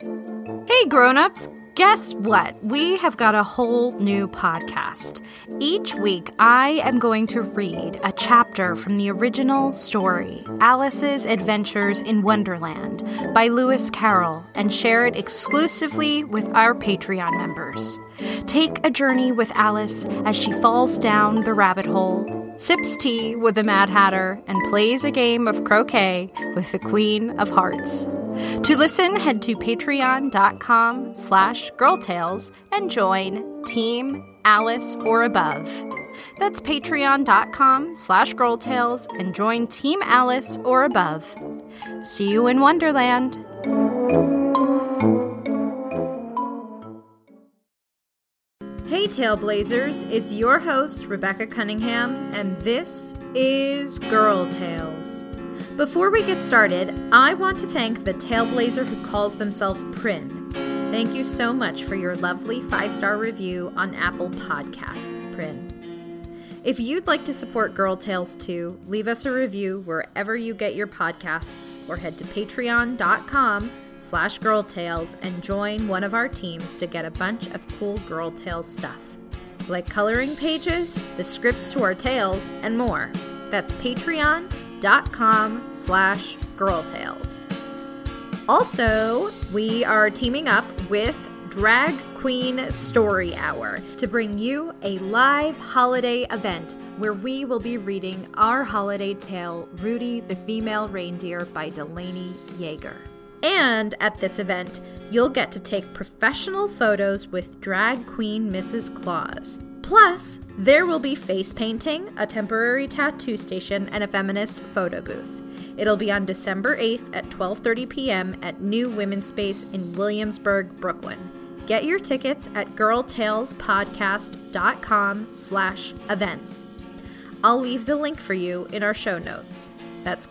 Hey grown-ups, guess what? We have got a whole new podcast. Each week, I am going to read a chapter from the original story, Alice's Adventures in Wonderland, by Lewis Carroll, and share it exclusively with our Patreon members. Take a journey with Alice as she falls down the rabbit hole, sips tea with the Mad Hatter, and plays a game of croquet with the Queen of Hearts. To listen, head to patreon.com/girltales and join Team Alice or Above. That's patreon.com/girltales and join Team Alice or Above. See you in Wonderland. Hey Tailblazers, it's your host, Rebecca Cunningham, and this is Girl Tales. Before we get started, I want to thank the Tailblazer who calls themselves Prin. Thank you so much for your lovely 5-star review on Apple Podcasts, Prin. If you'd like to support Girl Tales too, leave us a review wherever you get your podcasts or head to patreon.com/girltales and join one of our teams to get a bunch of cool Girl Tales stuff, like coloring pages, the scripts to our tales, and more. That's patreon.com/girltales. Also, we are teaming up with Drag Queen Story Hour to bring you a live holiday event where we will be reading our holiday tale, Rudy the Female Reindeer by Delaney Yeager. And at this event, you'll get to take professional photos with drag queen Mrs. Claus. Plus, there will be face painting, a temporary tattoo station, and a feminist photo booth. It'll be on December 8th at 12:30 p.m. at New Women's Space in Williamsburg, Brooklyn. Get your tickets at girltalespodcast.com/events. I'll leave the link for you in our show notes. That's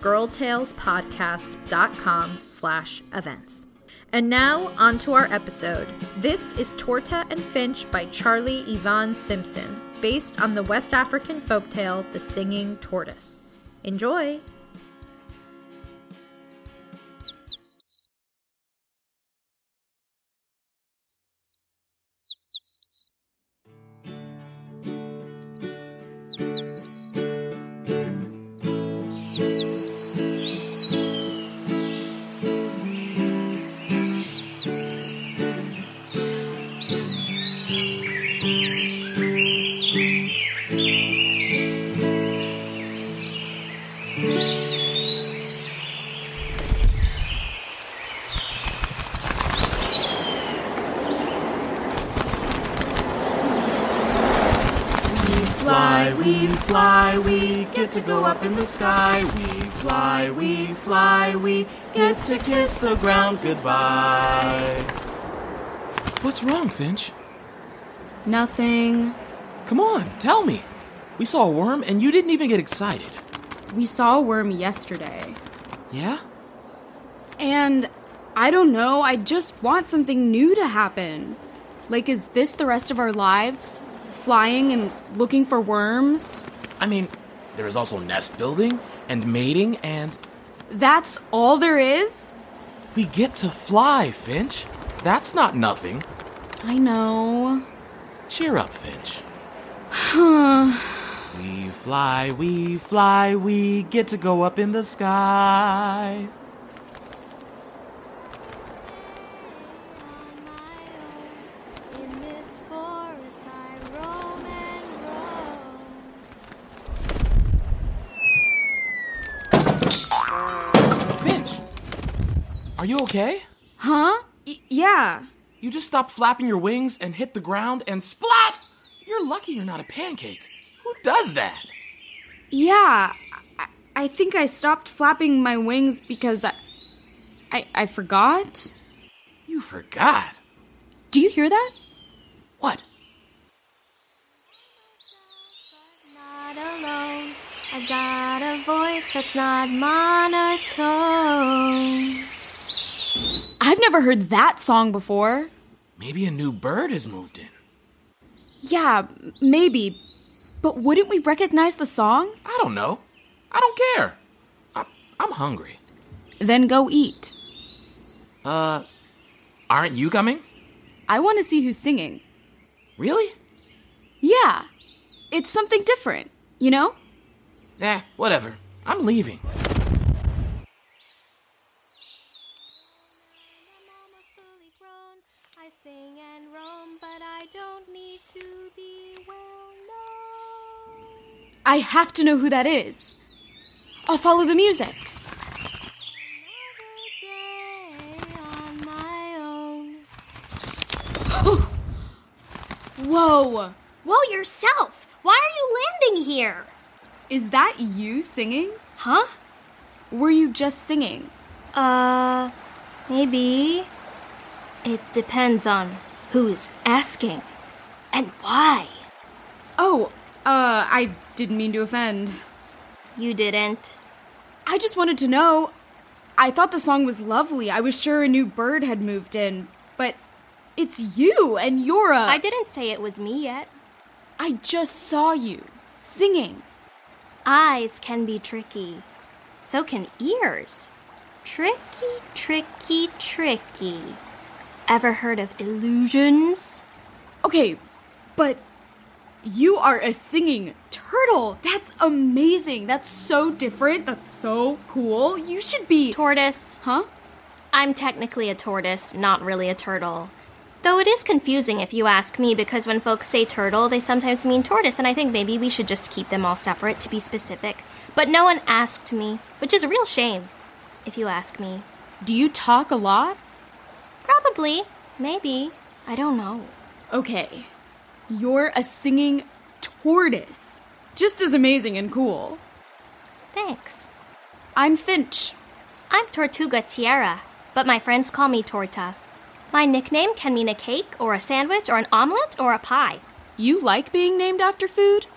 girltalespodcast.com/events. And now, on to our episode. This is Torta and Finch by Charlie Yvonne Simpson, based on the West African folktale The Singing Tortoise. Enjoy! We fly, we get to go up in the sky. We fly, we get to kiss the ground goodbye. What's wrong, Finch? Nothing. Come on, tell me. We saw a worm and you didn't even get excited. We saw a worm yesterday. Yeah? And I don't know, I just want something new to happen. Like, is this the rest of our lives? Flying and looking for worms? I mean, there is also nest building and mating and... That's all there is? We get to fly, Finch. That's not nothing. I know. Cheer up, Finch. We fly, we get to go up in the sky. Are you okay? Huh? Yeah. You just stopped flapping your wings and hit the ground and splat! You're lucky you're not a pancake. Who does that? Yeah. I think I stopped flapping my wings because I forgot. You forgot? Do you hear that? What? Not alone. I've got a voice that's not monotone. I've never heard that song before. Maybe a new bird has moved in. Yeah, maybe. But wouldn't we recognize the song? I don't know. I don't care. I'm hungry. Then go eat. Aren't you coming? I want to see who's singing. Really? Yeah. It's something different, you know? Whatever. I'm leaving. I'm almost fully grown. I sing and roam, but I don't need to be well known. I have to know who that is. I'll follow the music. Another day on my own. Whoa! Whoa, yourself! Why are you landing here? Is that you singing? Huh? Were you just singing? Maybe. It depends on who's asking and why. Oh, I didn't mean to offend. You didn't. I just wanted to know. I thought the song was lovely. I was sure a new bird had moved in. But it's you, and you're a... I didn't say it was me yet. I just saw you singing. Eyes can be tricky. So can ears. Tricky, tricky, tricky. Ever heard of illusions? Okay, but you are a singing turtle. That's amazing. That's so different. That's so cool. You should be... Tortoise. Huh? I'm technically a tortoise, not really a turtle. Though it is confusing if you ask me, because when folks say turtle, they sometimes mean tortoise, and I think maybe we should just keep them all separate to be specific. But no one asked me, which is a real shame, if you ask me. Do you talk a lot? Probably. Maybe. I don't know. Okay. You're a singing tortoise. Just as amazing and cool. Thanks. I'm Finch. I'm Tortuga Tiara, but my friends call me Torta. My nickname can mean a cake, or a sandwich, or an omelet, or a pie. You like being named after food?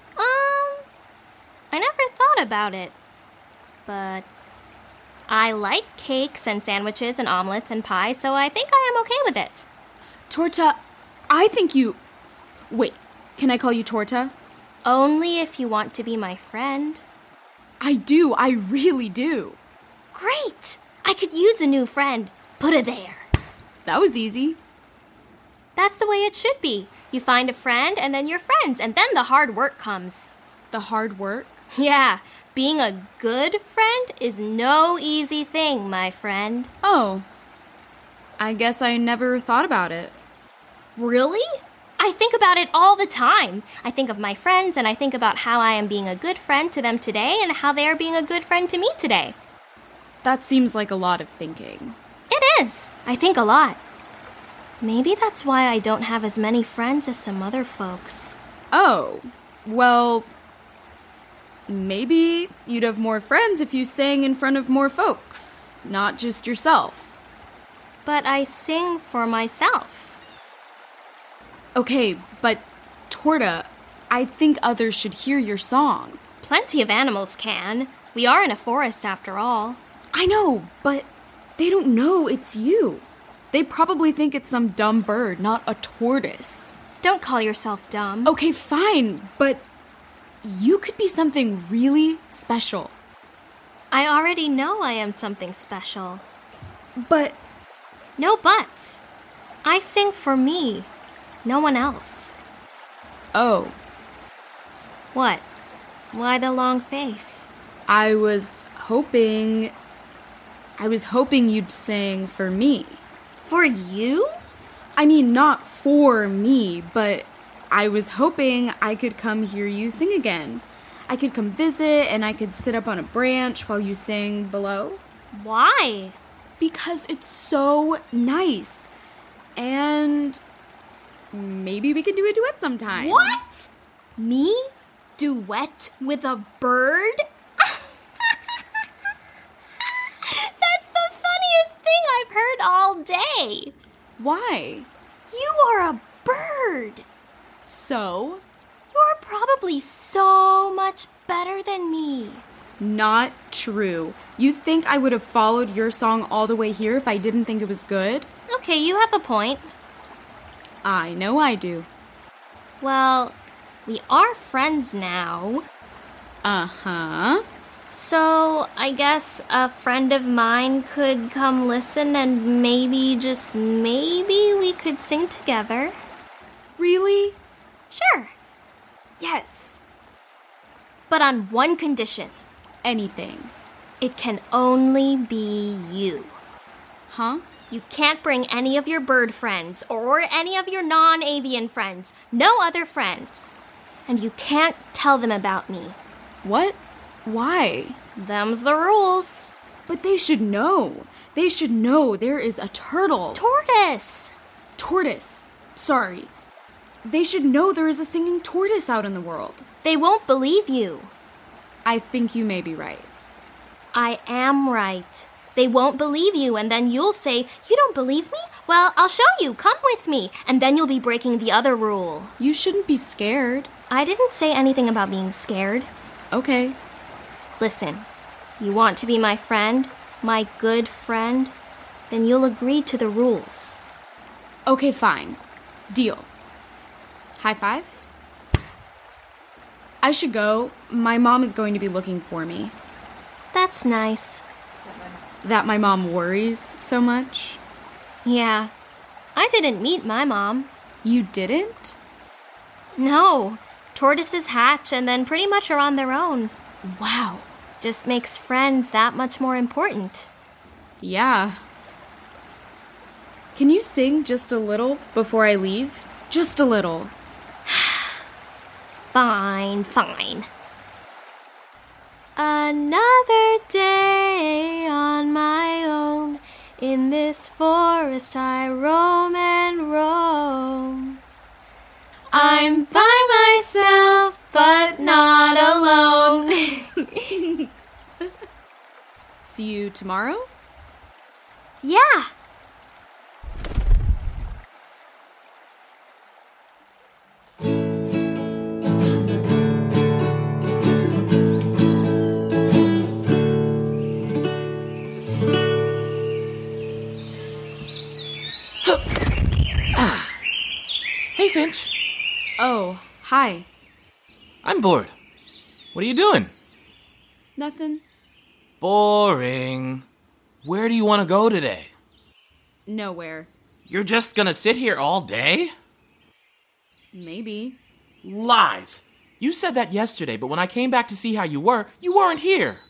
I never thought about it. But I like cakes and sandwiches and omelets and pies, so I think I am okay with it. Torta, I think you... Wait, can I call you Torta? Only if you want to be my friend. I do, I really do. Great! I could use a new friend. Put her there. That was easy. That's the way it should be. You find a friend, and then you're friends, and then the hard work comes. The hard work? Yeah, being a good friend is no easy thing, my friend. Oh. I guess I never thought about it. Really? I think about it all the time. I think of my friends, and I think about how I am being a good friend to them today, and how they are being a good friend to me today. That seems like a lot of thinking. It is. I think a lot. Maybe that's why I don't have as many friends as some other folks. Oh, well, maybe you'd have more friends if you sang in front of more folks, not just yourself. But I sing for myself. Okay, but Torta, I think others should hear your song. Plenty of animals can. We are in a forest after all. I know, but they don't know it's you. They probably think it's some dumb bird, not a tortoise. Don't call yourself dumb. Okay, fine, but you could be something really special. I already know I am something special. But... No buts. I sing for me, no one else. Oh. What? Why the long face? I was hoping you'd sing for me. For you? I mean, not for me, but I was hoping I could come hear you sing again. I could come visit, and I could sit up on a branch while you sing below. Why? Because it's so nice. And maybe we can do a duet sometime. What? Me? Duet with a bird? That's the funniest thing I've heard all day. Why? You are a bird. So? You're probably so much better than me. Not true. You think I would have followed your song all the way here if I didn't think it was good? Okay, you have a point. I know I do. Well, we are friends now. Uh-huh. So, I guess a friend of mine could come listen and maybe, just maybe, we could sing together. Really? Sure. Yes. But on one condition. Anything. It can only be you. Huh? You can't bring any of your bird friends or any of your non-avian friends. No other friends. And you can't tell them about me. What? Why? Them's the rules. But they should know. They should know there is a turtle. Tortoise. Tortoise. Sorry. They should know there is a singing tortoise out in the world. They won't believe you. I think you may be right. I am right. They won't believe you, and then you'll say, "You don't believe me? Well, I'll show you. Come with me." And then you'll be breaking the other rule. You shouldn't be scared. I didn't say anything about being scared. Okay. Listen, you want to be my friend, my good friend? Then you'll agree to the rules. Okay, fine. Deal. High five? I should go. My mom is going to be looking for me. That's nice. That my mom worries so much? Yeah. I didn't meet my mom. You didn't? No. Tortoises hatch and then pretty much are on their own. Wow. Just makes friends that much more important. Yeah. Can you sing just a little before I leave? Just a little. Fine, fine. Another day on my own. In this forest I roam and roam. I'm by myself, but not alone. See you tomorrow? Yeah. Hey, Finch. Oh, hi. I'm bored. What are you doing? Nothing. Boring. Where do you want to go today? Nowhere. You're just gonna sit here all day? Maybe. Lies. You said that yesterday, but when I came back to see how you weren't here.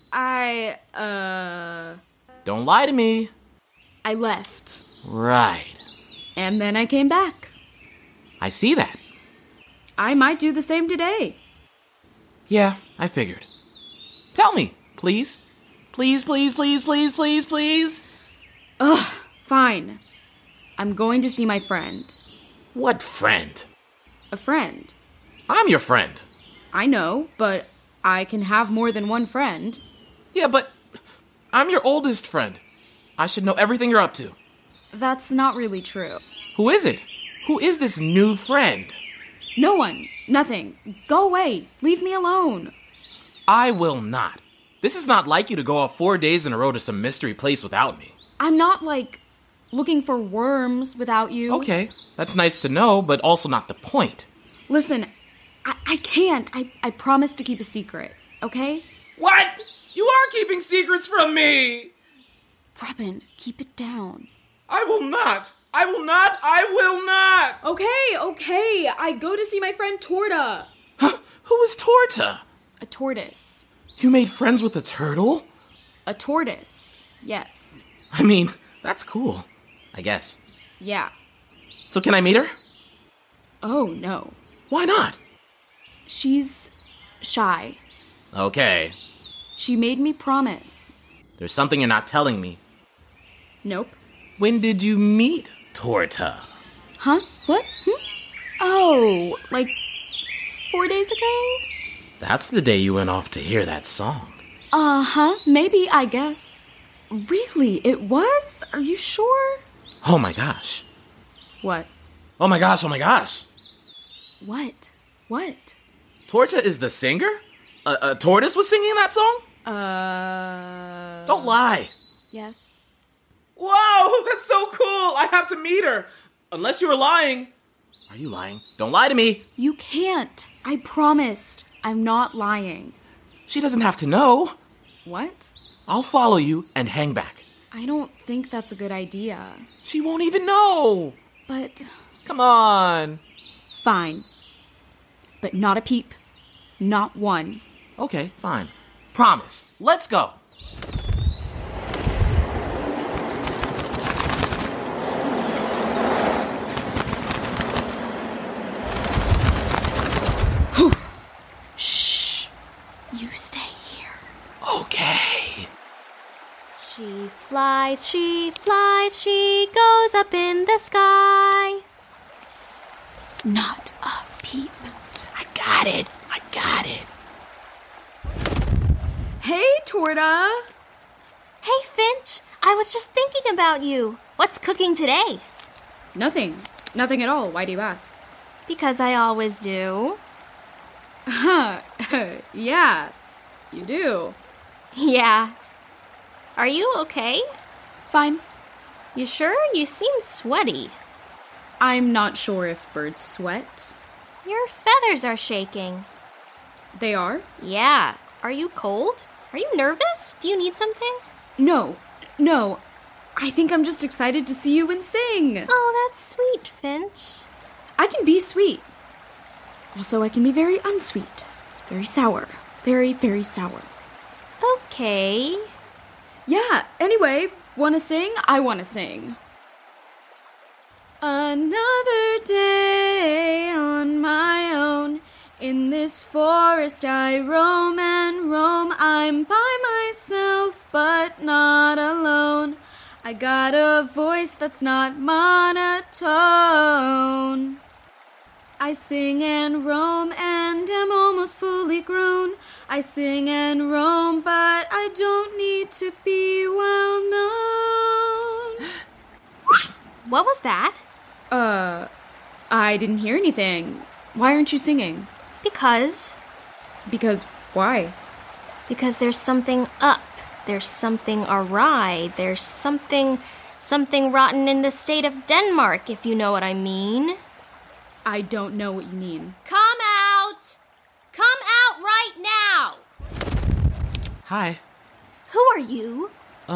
Don't lie to me. I left. Right. And then I came back. I see that. I might do the same today. Yeah, I figured. Tell me, please. Please, please, please, please, please, please. Ugh, fine. I'm going to see my friend. What friend? A friend. I'm your friend. I know, but I can have more than one friend. Yeah, but I'm your oldest friend. I should know everything you're up to. That's not really true. Who is it? Who is this new friend? No one. Nothing. Go away. Leave me alone. I will not. This is not like you to go off 4 days in a row to some mystery place without me. I'm not, looking for worms without you. Okay, that's nice to know, but also not the point. Listen, I can't. I promise to keep a secret, okay? What? You are keeping secrets from me! Robin, keep it down. I will not! I will not! I will not! Okay. I go to see my friend Torta. Who is Torta? A tortoise. You made friends with a turtle? A tortoise. Yes. I mean, that's cool. I guess. Yeah. So can I meet her? Oh, no. Why not? She's shy. Okay. She made me promise. There's something you're not telling me. Nope. When did you meet Torta? Huh? What? Oh, 4 days ago? That's the day you went off to hear that song. Uh-huh. Maybe, I guess. Really? It was? Are you sure? Oh my gosh. What? Oh my gosh, oh my gosh. What? What? Torta is the singer? A tortoise was singing that song? Don't lie. Yes. Whoa, that's so cool. I have to meet her. Unless you were lying. Are you lying? Don't lie to me. You can't. I promised. I'm not lying. She doesn't have to know. What? I'll follow you and hang back. I don't think that's a good idea. She won't even know. But Come on. fine. But not a peep. Not one. Okay, fine. Promise. Let's go. Shh. You stay here. Okay. She flies, she goes up in the sky. Not a peep. I got it. Hey, Torta. Hey, Finch, I was just thinking about you. What's cooking today? Nothing. Nothing at all. Why do you ask? Because I always do. Yeah, you do. Yeah. Are you okay? Fine. You sure? You seem sweaty. I'm not sure if birds sweat. Your feathers are shaking. They are? Yeah. Are you cold? Are you nervous? Do you need something? No. I think I'm just excited to see you and sing. Oh, that's sweet, Finch. I can be sweet. Also, I can be very unsweet. Very sour. Very, very sour. Okay. Yeah, anyway, wanna sing? I wanna sing. Another day on my own. In this forest I roam and roam. I'm by myself, but not alone. I got a voice that's not monotone. I sing and roam and am almost fully grown. I sing and roam, but I don't need to be well known. What was that? I didn't hear anything. Why aren't you singing? Because Why? Because there's something up. There's something awry. There's something rotten in the state of Denmark, if you know what I mean. I don't know what you mean. Come out! Come out right now! Hi. Who are you?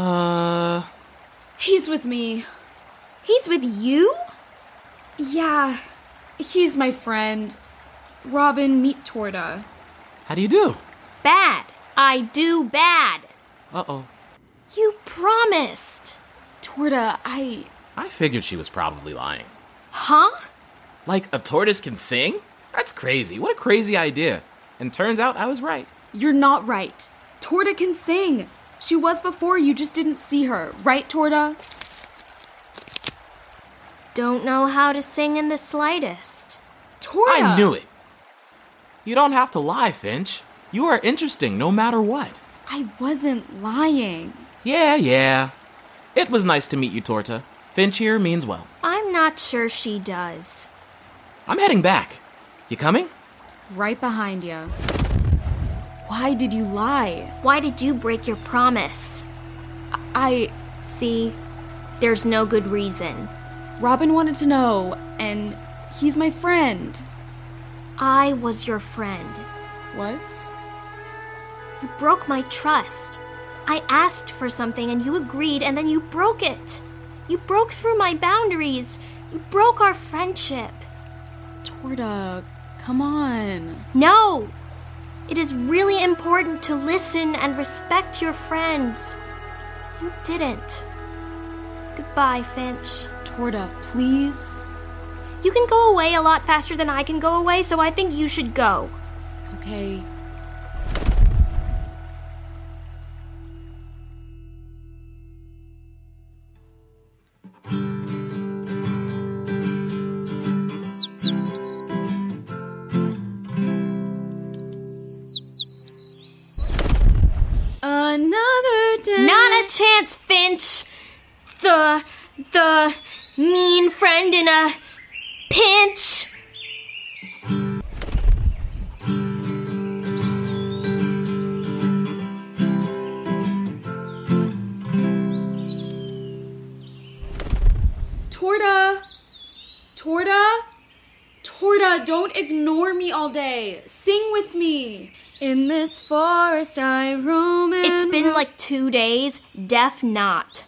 He's with me. He's with you? Yeah, he's my friend. Robin, meet Torta. How do you do? Bad. I do bad. Uh-oh. You promised. Torta, I figured she was probably lying. Huh? Like, a tortoise can sing? That's crazy. What a crazy idea. And turns out I was right. You're not right. Torta can sing. She was before, you just didn't see her. Right, Torta? Don't know how to sing in the slightest. Torta! I knew it. You don't have to lie, Finch. You are interesting no matter what. I wasn't lying. Yeah. It was nice to meet you, Torta. Finch here means well. I'm not sure she does. I'm heading back. You coming? Right behind you. Why did you lie? Why did you break your promise? See, there's no good reason. Robin wanted to know, and he's my friend. I was your friend. Was? You broke my trust. I asked for something and you agreed, and then you broke it. You broke through my boundaries. You broke our friendship. Torta, come on. No! It is really important to listen and respect your friends. You didn't. Goodbye, Finch. Torta, please. You can go away a lot faster than I can go away, so I think you should go. Okay. Another day. Not a chance, Finch. The mean friend in a pinch. Torta! Torta, don't ignore me all day. Sing with me. In this forest I roam and It's been like 2 days. Deaf not.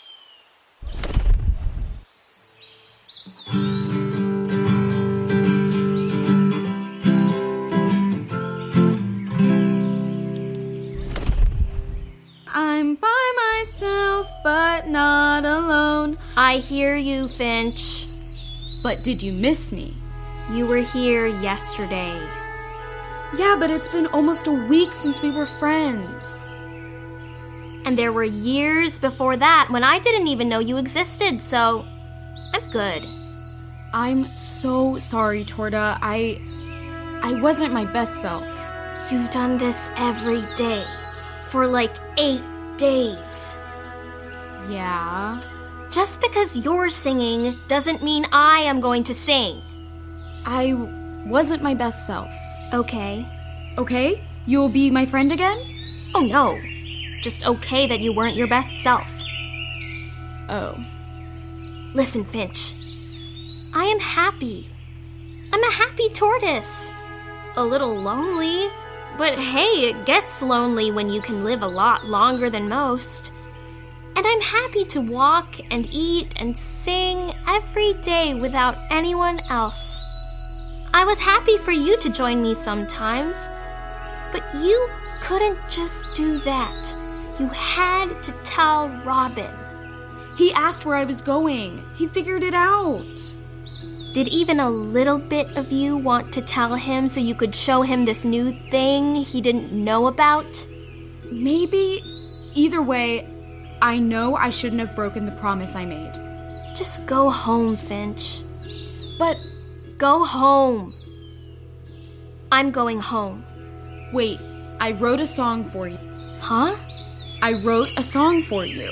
I'm by myself, but not alone. I hear you, Finch. But did you miss me? You were here yesterday. Yeah, but it's been almost a week since we were friends. And there were years before that when I didn't even know you existed, so I'm good. I'm so sorry, Torta. I wasn't my best self. You've done this every day for like 8 days. Yeah. Just because you're singing doesn't mean I am going to sing. I wasn't my best self. Okay. Okay? You'll be my friend again? Oh no. Just okay that you weren't your best self. Oh. Listen, Finch. I am happy. I'm a happy tortoise. A little lonely, but hey, it gets lonely when you can live a lot longer than most. And I'm happy to walk and eat and sing every day without anyone else. I was happy for you to join me sometimes, but you couldn't just do that. You had to tell Robin. He asked where I was going. He figured it out. Did even a little bit of you want to tell him so you could show him this new thing he didn't know about? Maybe. Either way, I know I shouldn't have broken the promise I made. Just go home, Finch. But Go home. I'm going home. wait, I wrote a song for you. Huh? I wrote a song for you.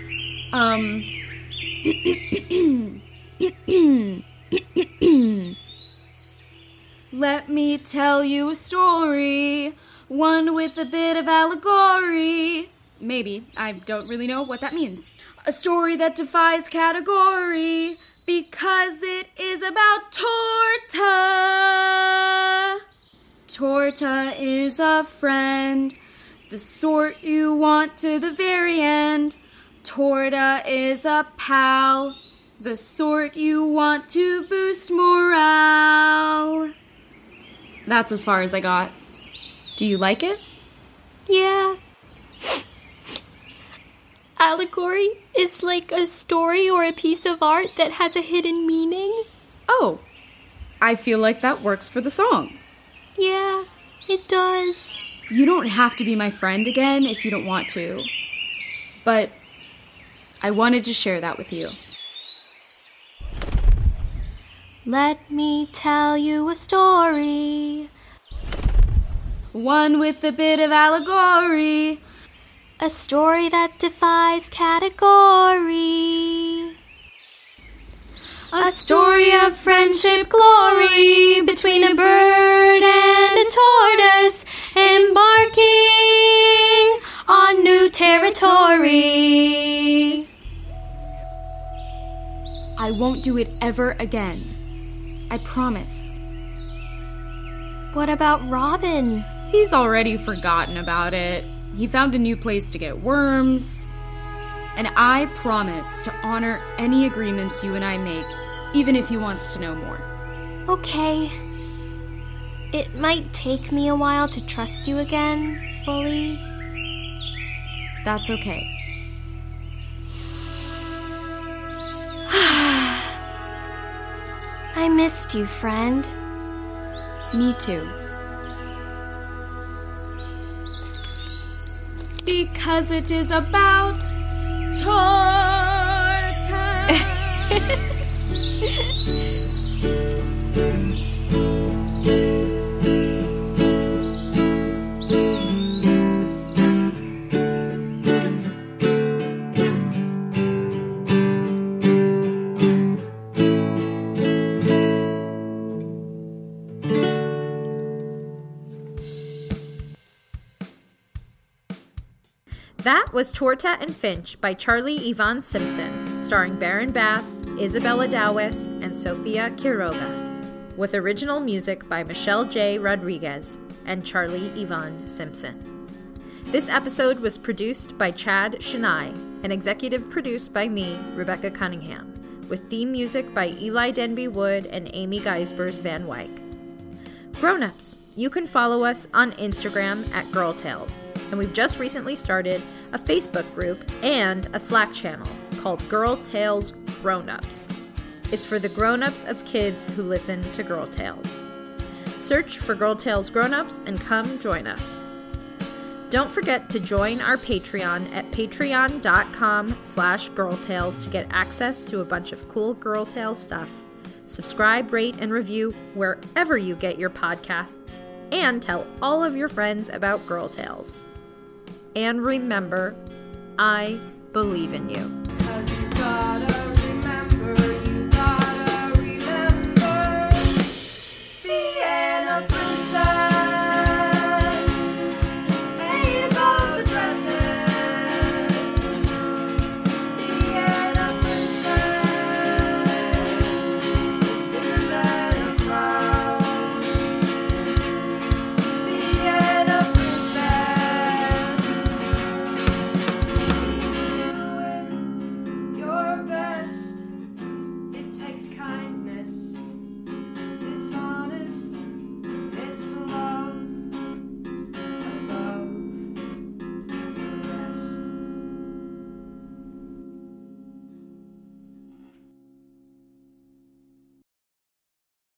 Let me tell you a story, one with a bit of allegory. Maybe, I don't really know what that means. A story that defies category, because it is about Torta. Torta is a friend, the sort you want to the very end. Torta is a pal, the sort you want to boost morale. That's as far as I got. Do you like it? Yeah. Allegory is like a story or a piece of art that has a hidden meaning. Oh, I feel like that works for the song. Yeah, it does. You don't have to be my friend again if you don't want to. But I wanted to share that with you. Let me tell you a story. One with a bit of allegory. A story that defies category. A story of friendship glory between a bird and a tortoise embarking on new territory. I won't do it ever again. I promise. What about Robin? He's already forgotten about it. He found a new place to get worms. And I promise to honor any agreements you and I make, even if he wants to know more. Okay. It might take me a while to trust you again, fully. That's okay. I missed you, friend. Me too. Because it is about Torta. That was Torta and Finch by Charlie Yvonne Simpson, starring Baron Bass, Isabella Dowis, and Sofia Quiroga. with original music by Michelle J. Rodriguez and Charlie Yvonne Simpson. This episode was produced by Chad Shania and executive produced by me, Rebecca Cunningham, with theme music by Eli Denby Wood and Amy Geisbers Van Wyck. Grown-ups, you can follow us on Instagram at Girl Tales, and we've just recently started a Facebook group and a Slack channel called Girl Tales Grown-ups. It's for the grown-ups of kids who listen to Girl Tales. Search for Girl Tales Grown-ups and come join us. Don't forget to join our Patreon at patreon.com/girltales to get access to a bunch of cool Girl Tales stuff. Subscribe, rate, and review wherever you get your podcasts, and tell all of your friends about Girl Tales. And remember, I believe in you.